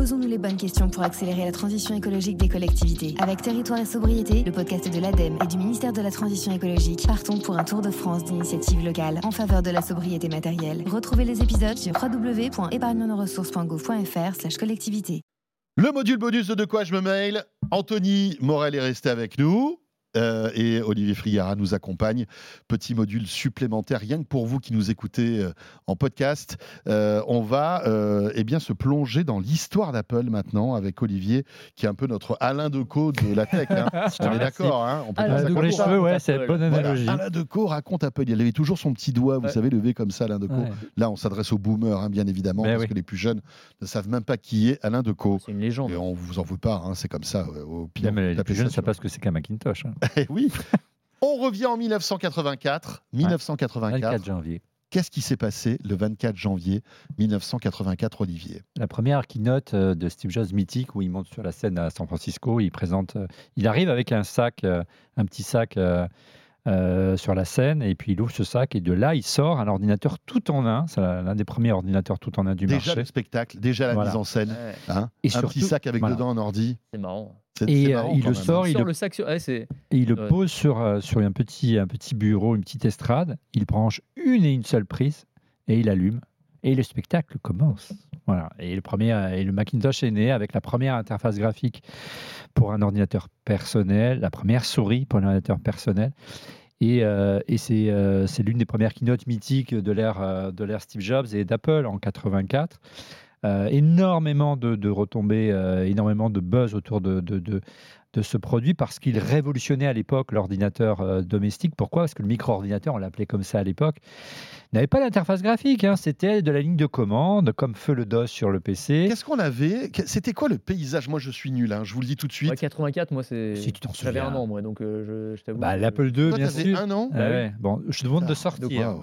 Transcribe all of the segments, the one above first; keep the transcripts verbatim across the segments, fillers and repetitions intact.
Posons-nous les bonnes questions pour accélérer la transition écologique des collectivités. Avec Territoire et Sobriété, le podcast de l'ADEME et du ministère de la Transition écologique, partons pour un tour de France d'initiatives locales en faveur de la sobriété matérielle. Retrouvez les épisodes sur w w w point épargne nos ressources point gouv point f r slash collectivité. Le module bonus de De quoi je me mail. Anthony Morel est resté avec nous. Euh, et Olivier Frigara nous accompagne. Petit module supplémentaire, rien que pour vous qui nous écoutez euh, en podcast. Euh, on va euh, eh bien, se plonger dans l'histoire d'Apple maintenant avec Olivier, qui est un peu notre Alain Decaux de la tech. Hein. On est d'accord, hein, on peut Alain dire pour les cheveux, ouais, c'est une bonne analogie. Voilà, Alain Decaux raconte Apple. Il avait toujours son petit doigt, vous ouais. savez, levé comme ça, Alain Decaux. Ouais. Là, on s'adresse aux boomers, hein, bien évidemment, mais parce oui. que les plus jeunes ne savent même pas qui est Alain Decaux. C'est une légende. Et on vous en veut pas, hein, c'est comme ça. Au pire, mais les plus jeunes ne savent pas ce que c'est qu'un Macintosh. Hein. Oui. On revient en dix-neuf cent quatre-vingt-quatre. dix-neuf cent quatre-vingt-quatre. vingt-quatre janvier. Qu'est-ce qui s'est passé le vingt-quatre janvier dix-neuf cent quatre-vingt-quatre, Olivier ? La première keynote de Steve Jobs mythique où il monte sur la scène à San Francisco. Il présente, il arrive avec un sac, un petit sac euh, sur la scène, et puis il ouvre ce sac et de là il sort un ordinateur tout en un. C'est l'un des premiers ordinateurs tout en un du déjà marché. Déjà le spectacle, déjà la voilà. mise en scène. Ouais. Hein, et un surtout, petit sac avec voilà. dedans un ordi. C'est marrant. C'est, et c'est marrant, il le même. sort, il, il sort le... le sac sur, ouais, c'est... et il le ouais. pose sur, euh, sur un, petit, un petit bureau, une petite estrade. Il branche une et une seule prise et il allume. Et le spectacle commence. Voilà. Et, le premier, et le Macintosh est né avec la première interface graphique pour un ordinateur personnel, la première souris pour un ordinateur personnel. Et, euh, et c'est, euh, c'est l'une des premières keynotes mythiques de l'ère, euh, de l'ère Steve Jobs et d'Apple en quatre-vingt-quatre. Euh, énormément de, de retombées, euh, énormément de buzz autour de, de, de, de ce produit parce qu'il révolutionnait à l'époque l'ordinateur euh, domestique. Pourquoi ? Parce que le micro-ordinateur, on l'appelait comme ça à l'époque, n'avait pas d'interface graphique. Hein. C'était de la ligne de commande, comme feu le DOS sur le P C. Qu'est-ce qu'on avait ? C'était quoi le paysage ? Moi, je suis nul, hein, je vous le dis tout de suite. Ouais, quatre-vingt-quatre, moi, c'est... Si tu t'en souviens. J'avais un an, moi, donc euh, je, je t'avoue. Bah, que... L'Apple deux, Toi, bien t'avais sûr. un an ? Ah, ouais. Bon, je demande de sortir.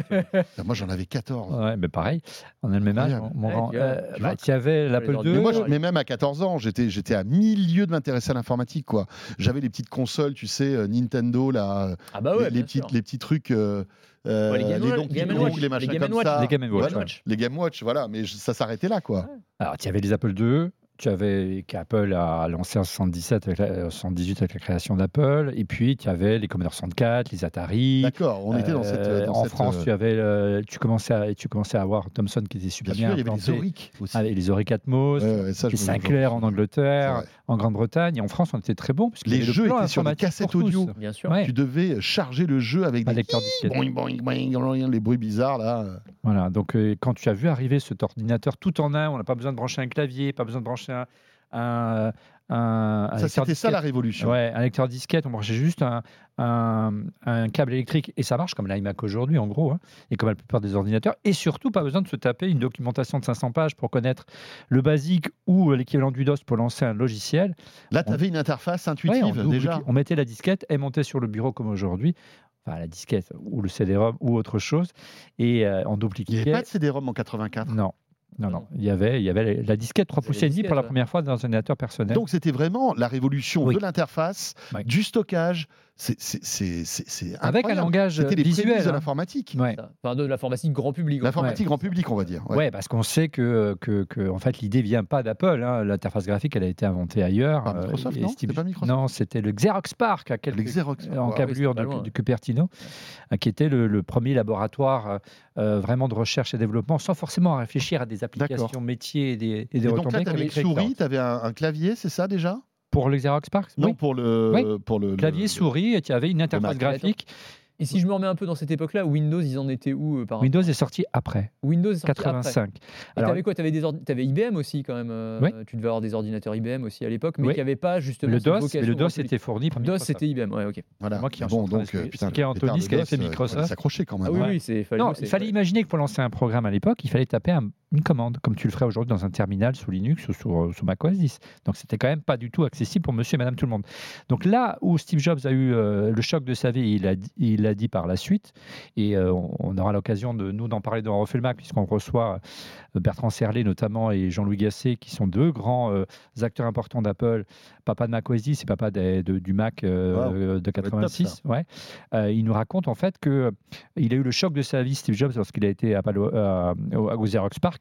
De moi, j'en avais quatorze. Ouais, mais pareil, on a le même âge. Incroyable. Mon Ouais, grand, tu vois, euh, tu bah, vois. tu avais l'Apple Les deux. Mais, moi, je, Ouais. mais même à quatorze ans, j'étais, j'étais à milieu de m'intéresser à l'informatique, quoi. J'avais les petites consoles, tu sais, euh, Nintendo, là, Ah bah ouais, les, les, petites, les petits trucs, euh, euh, Ouais, les Game les Watch, Donkey Game and Kong, Watch, les machins les Game and comme Watch. ça. Les Game and Watch, Voilà, ouais. les Game Watch, voilà, mais je- ça s'arrêtait là, quoi. Alors, tu avais les Apple deux, tu avais qu'Apple a lancé en soixante-dix-sept avec la, soixante-dix-huit avec la création d'Apple, et puis tu avais les Commodore soixante-quatre, les Atari. D'accord, on était dans cette. Euh, dans en cette, France, euh, tu avais, euh, tu commençais à, tu commençais à avoir Thomson qui était super bien bien, sûr, il y avait les implanté. Auric aussi. Avec les Auric Atmos, Ouais, ouais, ça, je les me- Sinclair en C'est Angleterre, vrai. en Grande-Bretagne, et en France, on était très bons. puisqu'il y Les avait le jeux plan étaient sur des informatique cassettes pour tous. audio. Bien sûr. Ouais. Tu devais charger le jeu avec Un des lecteur disquette. boing, boing, boing, boing, les bruits bizarres, là. Voilà, donc euh, quand tu as vu arriver cet ordinateur tout en un, on n'a pas besoin de brancher un clavier, pas besoin de brancher un, un, un, un Ça, lecteur c'était ça disquette. la révolution. Ouais, un lecteur disquette, on branchait juste un, un, un câble électrique et ça marche comme l'iMac aujourd'hui en gros, hein, et comme la plupart des ordinateurs. Et surtout, pas besoin de se taper une documentation de cinq cents pages pour connaître le basique ou l'équivalent du DOS pour lancer un logiciel. Là, tu avais une interface Ouais, intuitive, on, double- déjà. on mettait la disquette, elle montait sur le bureau comme aujourd'hui. Enfin, la disquette ou le C D-ROM ou autre chose. Et euh, on Il n'y dupliquait. avait pas de C D-ROM en quatre-vingt-quatre. Non. Non, non, il y avait, il y avait la disquette trois C'est pouces les et demi pour la disquettes, première fois dans un ordinateur personnel. Donc, c'était vraiment la révolution Oui. de l'interface, Ouais. du stockage. C'est, c'est, c'est, c'est, c'est avec un incroyable. langage C'était les visuel. prémices de hein. l'informatique. Ouais. Ça. Enfin, de l'informatique grand public. L'informatique grand public, on va dire. Ouais. Ouais, parce qu'on sait que, que, que en fait, l'idée vient pas d'Apple. Hein. L'interface graphique, elle a été inventée ailleurs. Par Microsoft, et non Steve- C'était pas Microsoft Non, c'était le Xerox PARC, à quelques, Les Xerox. en Wow. câblure oui, c'est de, pas loin. de Cupertino, euh, qui était le, le premier laboratoire euh, vraiment de recherche et développement, sans forcément réfléchir à des applications D'accord. métiers et des, et Et des donc là, retombées. tu avais comme une les Craig souris, Ford. tu avais un, un clavier, c'est ça déjà Pour le Xerox PARC Non, Oui. pour le, Oui. pour le Clavier, le- souris, et tu avais une interface Mac. graphique. Et si je me remets un peu dans cette époque-là, Windows, ils en étaient où euh, par rapport- Windows est sorti après, Windows est sorti après. quatre-vingt-cinq. Et Alors, t'avais quoi T'avais des ordi- t'avais I B M aussi quand même. euh, Oui. Tu devais avoir des ordinateurs I B M aussi à l'époque, mais Oui. qui n'avaient pas justement le cette DOS, vocation mais le DOS grand public. était fourni par DOS, Microsoft. c'était I B M. Ouais, ok. Voilà. Moi qui en bon, suis en train donc, d'expliquer. euh, putain, Expliquer à le Anthony pétard ce qu'avait de fait DOS, euh, Microsoft. fallait s'accrocher quand même. Ah oui, hein. oui, c'est fallait Non, bosser, il fallait ouais. imaginer que pour lancer un programme à l'époque, il fallait taper un- une commande, comme tu le ferais aujourd'hui dans un terminal sous Linux ou sous, sous macOS dix. Donc c'était quand même pas du tout accessible pour monsieur et madame tout le monde. Donc là où Steve Jobs a eu euh, le choc de sa vie, il l'a dit, il l'a dit par la suite, et euh, on, on aura l'occasion de nous d'en parler dans On refait le Mac, puisqu'on reçoit euh, Bertrand Serlet notamment et Jean-Louis Gasset, qui sont deux grands euh, acteurs importants d'Apple, papa de macOS dix et papa des- de- du Mac euh, Wow. de top, quatre-vingt-six. Ouais. Euh, il nous raconte en fait que il a eu le choc de sa vie, Steve Jobs, lorsqu'il a été à Palo- euh, au, au Xerox PARC,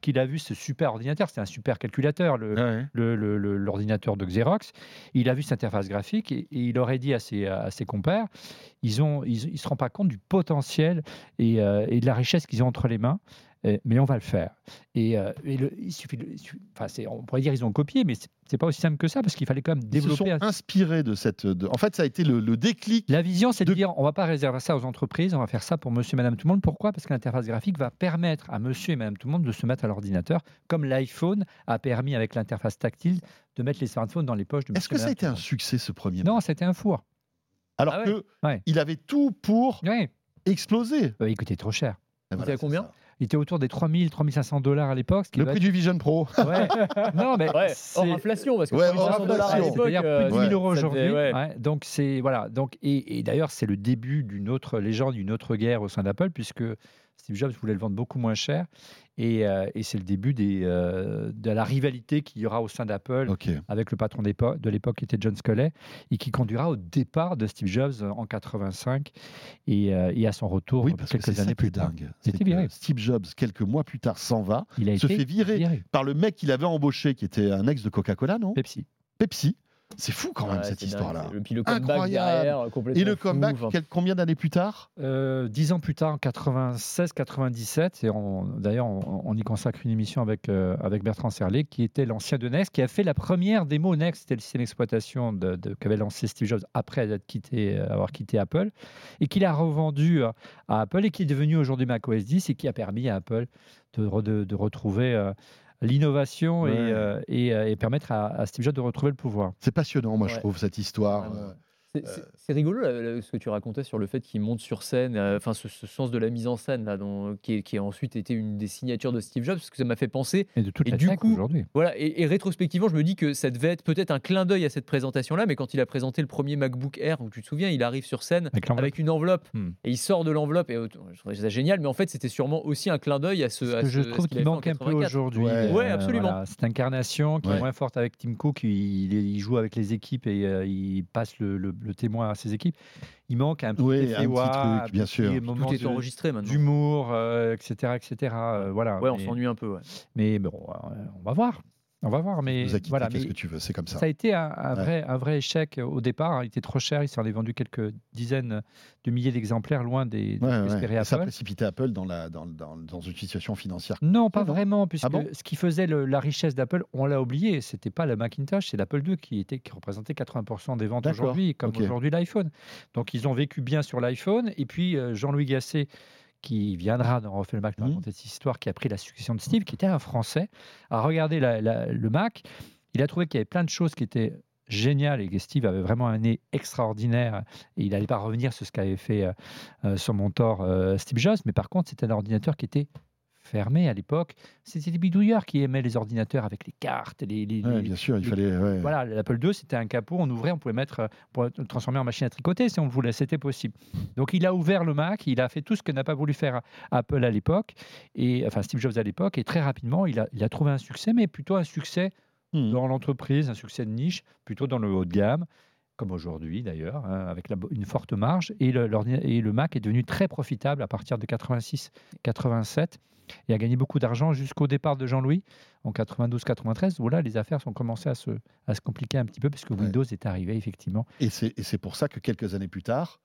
qu'il a vu ce super ordinateur, c'était un super calculateur, le, Ouais. le- le- le- l'ordinateur de Xerox. Il a vu cette interface graphique et, et il aurait dit à ses, à ses compères, ils ont, ils, ils se rendent pas compte du potentiel et, euh, et de la richesse qu'ils ont entre les mains. Euh, Mais on va le faire. Et, euh, et le- il suffit, de- il suffit- enfin, c'est- on pourrait dire ils ont copié, mais c'est c'est pas aussi simple que ça parce qu'il fallait quand même Ils se sont développer. un- inspirés de cette. de- En fait, ça a été le, le déclic. La vision, c'est de de- dire on va pas réserver ça aux entreprises, on va faire ça pour monsieur et madame tout le monde. Pourquoi ? Parce que l'interface graphique va permettre à monsieur et madame tout le monde de se mettre à l'ordinateur, comme l'iPhone a permis avec l'interface tactile de mettre les smartphones dans les poches de Est-ce monsieur que et ça a madame été un tout succès ce premier le monde. Non, c'était un four. Alors Ah ouais. que Ouais. il avait tout pour Ouais. exploser. Euh, il coûtait trop cher. Et était à c'est combien ça. Il était autour des trois mille, trois mille cinq cents dollars à l'époque. ce qui Le va prix du Vision Pro. être- Ouais. Non, mais Ouais, c'est- hors inflation, parce que Ouais, trois mille cinq cents hors dollars à inflation. l'époque, C'est-à-dire plus de euh, dix mille euros ça aujourd'hui. devait- ouais. Ouais, donc c'est voilà. Donc et, et d'ailleurs c'est le début d'une autre légende, d'une autre guerre au sein d'Apple puisque Steve Jobs voulait le vendre beaucoup moins cher et, euh, et c'est le début des, euh, de la rivalité qu'il y aura au sein d'Apple Ok. avec le patron d'épo- de l'époque qui était John Sculley et qui conduira au départ de Steve Jobs en quatre-vingt-cinq et, euh, et à son retour Oui, parce que quelques c'est ça années qui est plus tard. dingue. C'était C'est que viré. Steve Jobs, quelques mois plus tard, s'en va Il a se été fait virer. viré. par le mec qu'il avait embauché, qui était un ex de Coca-Cola, non Pepsi. Pepsi. C'est fou quand même Ouais, cette c'est dingue, histoire-là. c'est- Puis le comeback Incroyable. derrière, complètement Et le fou, comeback, enfin, quel- combien d'années plus tard Euh, dix ans plus tard, en quatre-vingt-seize quatre-vingt-dix-sept, et on- d'ailleurs on, on y consacre une émission avec, euh, avec Bertrand Serlet, qui était l'ancien de Next, qui a fait la première démo Next, c'était le système d'exploitation de, de- qu'avait lancé Steve Jobs après être quitté, euh, avoir quitté Apple, et qu'il a revendu à, à Apple, et qui est devenu aujourd'hui macOS dix, et qui a permis à Apple de, re- de- de retrouver euh, l'innovation Ouais. et, euh, et, euh, et permettre à, à Steve Jobs de retrouver le pouvoir. C'est passionnant, moi, je Ouais. trouve, cette histoire. Vraiment, euh, ouais. C'est- C'est c'est rigolo là, là, ce que tu racontais sur le fait qu'il monte sur scène, euh, enfin ce, ce sens de la mise en scène là, dont- qui, est- qui a ensuite été une des signatures de Steve Jobs, parce que ça m'a fait penser. Et de toute Et la du tech coup, aujourd'hui. Voilà, et, et rétrospectivement, je me dis que ça devait être peut-être un clin d'œil à cette présentation-là, mais quand il a présenté le premier MacBook Air, où tu te souviens, il arrive sur scène Avec l'enveloppe. avec une enveloppe Hmm. et il sort de l'enveloppe, et euh, je trouvais ça génial, mais en fait, c'était sûrement aussi un clin d'œil à ce. Ce à que ce- je à ce trouve qu'il qu'il avait fait en manque un peu quatre-vingt-quatre. aujourd'hui. Ouais. Ouais, absolument. voilà, cette incarnation qui Ouais. est moins forte avec Tim Cook, il, il joue avec les équipes et euh, il passe le, le- le témoin à ses équipes. Il manque un petit Oui, effet un petit ouah, truc, un bien petit sûr. moment Tout est de- enregistré maintenant. d'humour, euh, et cetera, et cetera. euh, voilà. Ouais, on mais, s'ennuie un peu. Ouais. mais bon, euh, on va voir. On va voir. Mais Nous a quitté, voilà. qu'est-ce mais que tu veux, c'est comme ça. ça a été un, un Ouais. vrai, un vrai échec au départ. hein. Il était trop cher. Il s'en est vendu quelques dizaines de milliers d'exemplaires, loin des, de Ouais, ce ouais. qu'espérait Et ça a Apple. précipité Apple dans, la, dans, dans, dans une situation financière. Non, pas Ah non. vraiment, puisque Ah bon ce qui faisait le- la richesse d'Apple, on l'a oublié, c'était pas le Macintosh, c'est l'Apple deux qui, était, qui représentait quatre-vingts pour cent des ventes D'accord, aujourd'hui, comme ok. aujourd'hui l'iPhone. Donc ils ont vécu bien sur l'iPhone, et puis euh, Jean-Louis Gasset, qui viendra dans Refait le Mac, nous Mhm. raconter cette histoire, qui a pris la succession de Steve, qui était un Français, a regardé la- la- le Mac, il a trouvé qu'il y avait plein de choses qui étaient géniales et que Steve avait vraiment un nez extraordinaire et il n'allait pas revenir sur ce qu'avait fait euh, euh, son mentor euh, Steve Jobs, mais par contre c'était un ordinateur qui était fermé à l'époque. C'était des bidouilleurs qui aimaient les ordinateurs avec les cartes, les, les- Ouais, les- bien sûr, il les- fallait. ouais. voilà, l'Apple deux, c'était un capot, on ouvrait, on pouvait mettre, euh, on pouvait le transformer en machine à tricoter si on le voulait, c'était possible. Donc il a ouvert le Mac, il a fait tout ce que n'a pas voulu faire Apple à l'époque, et enfin Steve Jobs à l'époque, et très rapidement, il a, il a trouvé un succès, mais plutôt un succès Hmm. dans l'entreprise, un succès de niche, plutôt dans le haut de gamme, comme aujourd'hui d'ailleurs, hein, avec la bo- une forte marge, et le, l'ordina- et le Mac est devenu très profitable à partir de quatre-vingt-six quatre-vingt-sept, et a gagné beaucoup d'argent jusqu'au départ de Jean-Louis en quatre-vingt-douze quatre-vingt-treize, où là les affaires sont commencées à se, à se compliquer un petit peu, puisque Windows est arrivé effectivement. Et c'est et c'est pour ça que quelques années plus tard,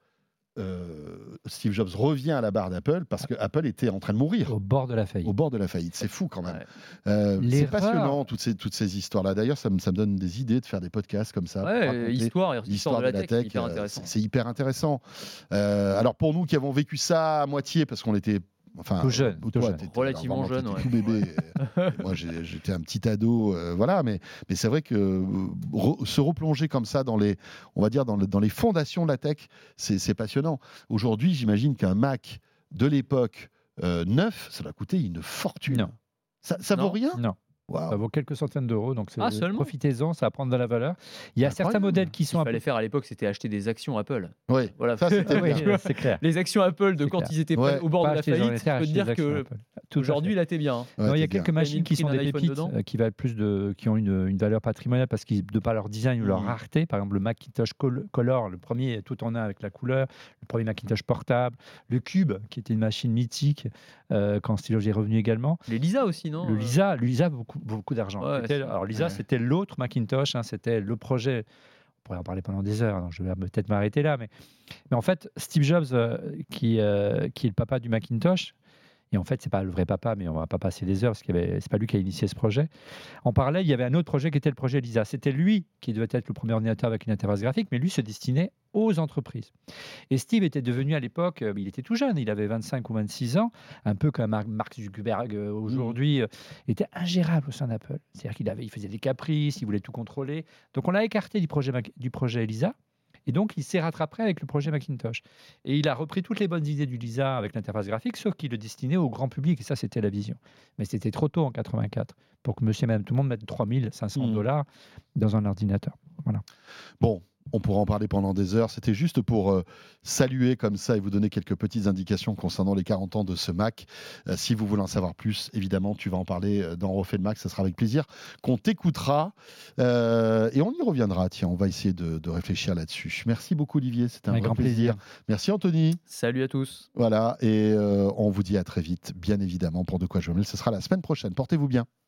euh, Steve Jobs revient à la barre d'Apple parce que Apple était en train de mourir. Au bord de la faillite. Au bord de la faillite. C'est fou quand même. Ouais. Euh, c'est L'erreur- passionnant, toutes ces, toutes ces histoires-là. D'ailleurs, ça me, ça me donne des idées de faire des podcasts comme ça. pour Ouais, raconter histoire, et l'histoire histoire de la tech, c'est hyper euh, intéressant. c'est- c'est hyper intéressant. Euh, alors pour nous qui avons vécu ça à moitié, parce qu'on était... Enfin, Tout jeune, toi, tout jeune. t'étais Relativement vraiment- jeune, t'étais ouais. tout bébé. Et moi, j'ai- j'étais un petit ado, euh, voilà. Mais, mais c'est vrai que euh, re- se replonger comme ça dans les, on va dire dans, le- dans les fondations de la tech, c'est c'est passionnant. Aujourd'hui, j'imagine qu'un Mac de l'époque euh, neuf, ça va coûter une fortune. Non. Ça, ça vaut Non. rien. Non. Waouh. Ça vaut quelques centaines d'euros, donc c'est- Ah, seulement profitez-en, ça va prendre de la valeur. Il y a certains Incroyable. modèles qui Ce sont qu'il un peu... fallait faire à l'époque, c'était acheter des actions Apple. Ouais. Voilà. Ça, c'était Oui, bien. c'est clair. Les actions Apple de C'est quand clair. ils étaient Ouais. au bord Pas de la acheter les faillite, ordinateurs, je peux te acheter dire des actions que Apple. Tout à Aujourd'hui, fait. là, t'es bien. hein. Ouais, Non, il y a t'es bien. quelques machines qui T'as sont mis le des prix d'un pépites iPhone dedans euh, qui valent plus de, qui ont une, une valeur patrimoniale parce qu'ils de par leur design ou leur Mhm. rareté. Par exemple, le Macintosh Col- Color, le premier tout en un avec la couleur, le premier Macintosh portable, le Cube qui était une machine mythique euh, quand Steve Jobs est revenu également. Les Lisa aussi, non Le Euh, Lisa, le Lisa beaucoup, beaucoup d'argent. Ouais, C'était- c'est- alors Lisa, ouais. c'était l'autre Macintosh, hein, c'était le projet. On pourrait en parler pendant des heures, donc je vais peut-être m'arrêter là. Mais, mais en fait, Steve Jobs, euh, qui, euh, qui est le papa du Macintosh, et en fait, c'est pas le vrai papa, mais on va pas passer des heures parce que c'est pas lui qui a initié ce projet. En parallèle, il y avait un autre projet qui était le projet Lisa. C'était lui qui devait être le premier ordinateur avec une interface graphique, mais lui se destinait aux entreprises. Et Steve était devenu à l'époque, euh, il était tout jeune, il avait vingt-cinq ou vingt-six ans, un peu comme Mark Mark Zuckerberg euh, aujourd'hui, euh, il était ingérable au sein d'Apple. C'est-à-dire qu'il avait, il faisait des caprices, il voulait tout contrôler. Donc on l'a écarté du projet, Mac- du projet Lisa. Et donc, il s'est rattrapé avec le projet Macintosh. Et il a repris toutes les bonnes idées du Lisa avec l'interface graphique, sauf qu'il le destinait au grand public. Et ça, c'était la vision. Mais c'était trop tôt en quatre-vingt-quatre pour que monsieur et madame tout le monde mette trois mille cinq cents Mhm. dollars dans un ordinateur. Voilà. Bon, on pourra en parler pendant des heures. C'était juste pour euh, saluer comme ça et vous donner quelques petites indications concernant les quarante ans de ce Mac. Euh, si vous voulez en savoir plus, évidemment, tu vas en parler euh, dans Refait le Mac. Ça sera avec plaisir qu'on t'écoutera euh, et on y reviendra. Tiens, on va essayer de, de réfléchir là-dessus. Merci beaucoup, Olivier. C'était un Avec vrai grand plaisir. plaisir. Merci, Anthony. Salut à tous. Voilà, et euh, on vous dit à très vite, bien évidemment, pour De quoi je me mêle. Ce sera la semaine prochaine. Portez-vous bien.